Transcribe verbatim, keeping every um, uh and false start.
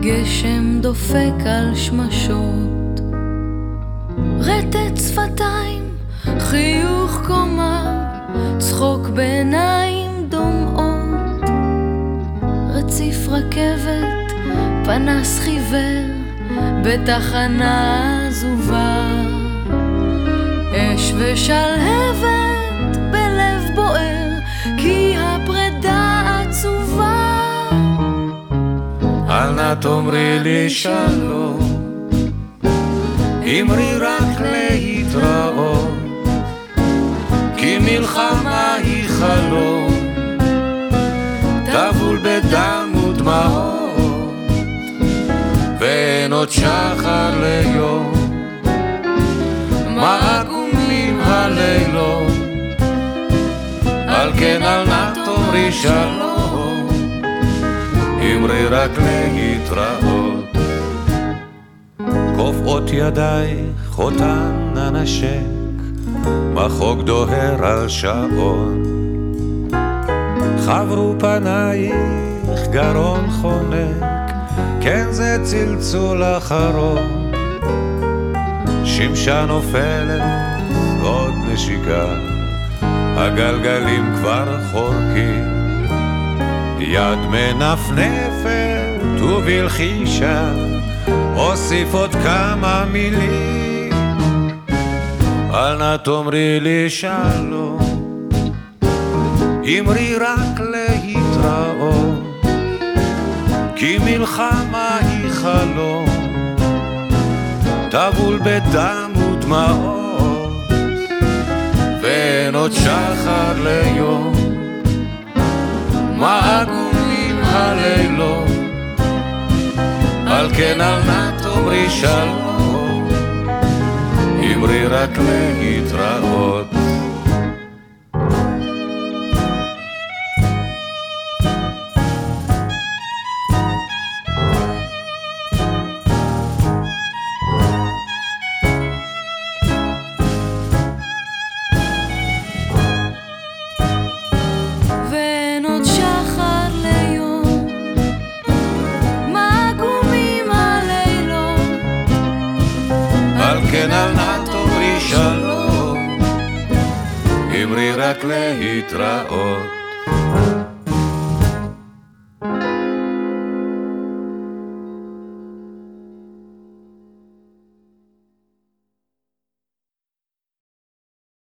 גשם דופק על שמשות, רטט שפתיים, חיוך קומה, צחוק בעיניים דומעות, רציף רכבת, פנס חיוור, בתחנה עזובה, אש ושלהבת בלב בוער, כי הפרידה עצובה. אל נא תאמרי לי שלום, אמרי רק להתראות, כי מלחמה היא חלום, טבול בדם ודמעות, ואין עוד שחר ליום, מה עגומים הלילות, על כן אל נא תאמרי שלום, אמרי רק להתראות. קופאות ידייך אותן אנשק, מחוק דוהר על שעון, חברו פנייך גרון חונק, כן זה צלצול אחרון, שמשה נופלת עוד נשיקה, הגלגלים כבר חורקים, יד מנפנפת ובלחישה אוסיף עוד כמה מילים. אל נא תאמרי לי שלום, אמרי רק להתראות, כי מלחמה היא חלום, טבול בדם ודמעות, ואין עוד שחר ליום, מה עגומים הלילות, על כן אל נא תאמרי שלום, אמרי רק להתראות. כן אל נא תאמרי שלום, אמרי רק להתראות.